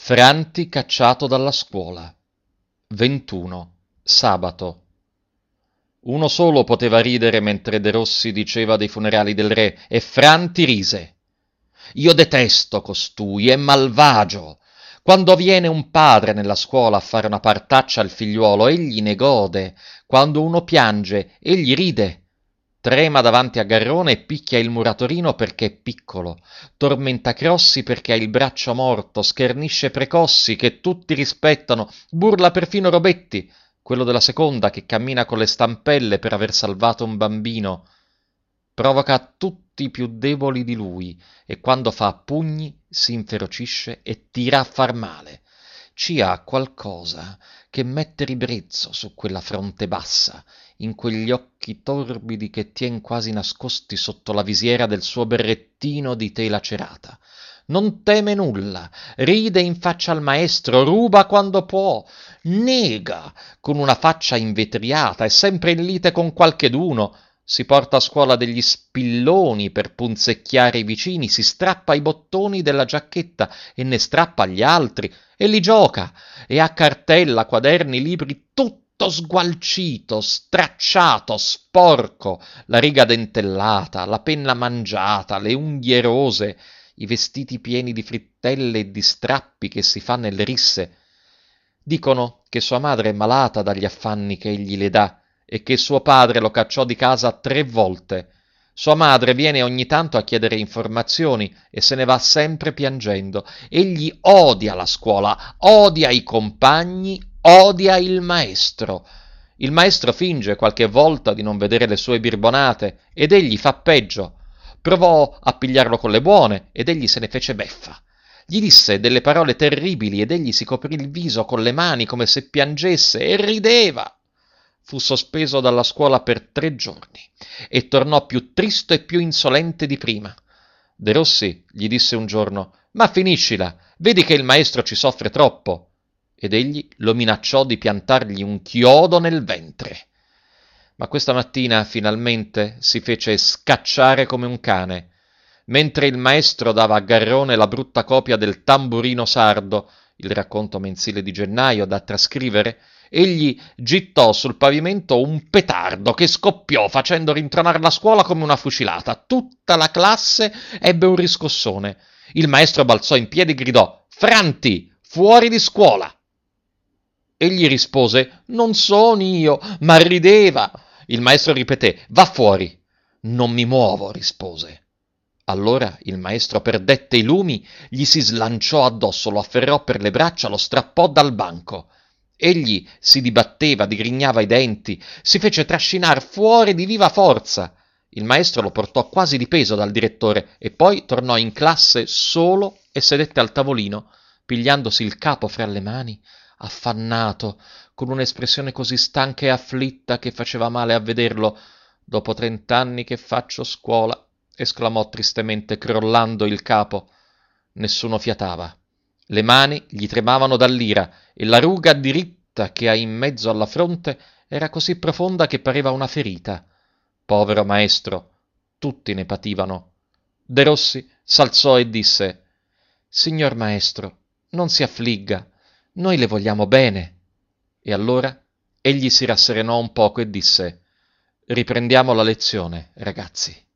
Franti cacciato dalla scuola. 21. Sabato. Uno solo poteva ridere mentre De Rossi diceva dei funerali del re, e Franti rise. Io detesto costui, è malvagio. Quando viene un padre nella scuola a fare una partaccia al figliuolo, egli ne gode. Quando uno piange, egli ride. Trema davanti a Garrone e picchia il muratorino perché è piccolo. Tormenta Crossi perché ha il braccio morto, schernisce Precossi che tutti rispettano, burla perfino Robetti, quello della seconda che cammina con le stampelle per aver salvato un bambino. Provoca tutti i più deboli di lui e quando fa a pugni si inferocisce e tira a far male. Ci ha qualcosa che mette ribrezzo su quella fronte bassa, in quegli occhi torbidi che tien quasi nascosti sotto la visiera del suo berrettino di tela cerata. Non teme nulla, ride in faccia al maestro, ruba quando può, nega con una faccia invetriata, è sempre in lite con qualcheduno, si porta a scuola degli spilloni per punzecchiare i vicini, si strappa i bottoni della giacchetta e ne strappa agli altri, e li gioca, e ha cartella, quaderni, libri, tutto sgualcito, stracciato, sporco, la riga dentellata, la penna mangiata, le unghie rose, i vestiti pieni di frittelle e di strappi che si fa nelle risse. Dicono che sua madre è malata dagli affanni che egli le dà e che suo padre lo cacciò di casa 3 volte. Sua madre viene ogni tanto a chiedere informazioni e se ne va sempre piangendo. Egli odia la scuola, odia i compagni, odia il maestro. Il maestro finge qualche volta di non vedere le sue birbonate ed egli fa peggio. Provò a pigliarlo con le buone ed egli se ne fece beffa. Gli disse delle parole terribili ed egli si coprì il viso con le mani come se piangesse e rideva. Fu sospeso dalla scuola per 3 giorni e tornò più tristo e più insolente di prima. De Rossi gli disse un giorno: Ma finiscila, vedi che il maestro ci soffre troppo. Ed egli lo minacciò di piantargli un chiodo nel ventre. Ma questa mattina finalmente si fece scacciare come un cane. Mentre il maestro dava a Garrone la brutta copia del Tamburino Sardo, il racconto mensile di gennaio da trascrivere, egli gittò sul pavimento un petardo che scoppiò facendo rintronar la scuola come una fucilata. Tutta la classe ebbe un riscossone. Il maestro balzò in piedi e gridò: Franti, fuori di scuola! Egli rispose: Non son io, ma rideva. Il maestro ripeté: Va fuori. Non mi muovo, rispose. Allora il maestro perdette i lumi, gli si slanciò addosso, lo afferrò per le braccia, lo strappò dal banco. Egli si dibatteva, digrignava i denti, si fece trascinar fuori di viva forza. Il maestro lo portò quasi di peso dal direttore e poi tornò in classe solo e sedette al tavolino, pigliandosi il capo fra le mani, affannato, con un'espressione così stanca e afflitta che faceva male a vederlo. Dopo 30 anni che faccio scuola, esclamò tristemente, crollando il capo. Nessuno fiatava. Le mani gli tremavano dall'ira e la ruga diritta che ha in mezzo alla fronte era così profonda che pareva una ferita. Povero maestro, tutti ne pativano. De Rossi s'alzò e disse: Signor maestro, non si affligga, noi le vogliamo bene. E allora egli si rasserenò un poco e disse: Riprendiamo la lezione, ragazzi.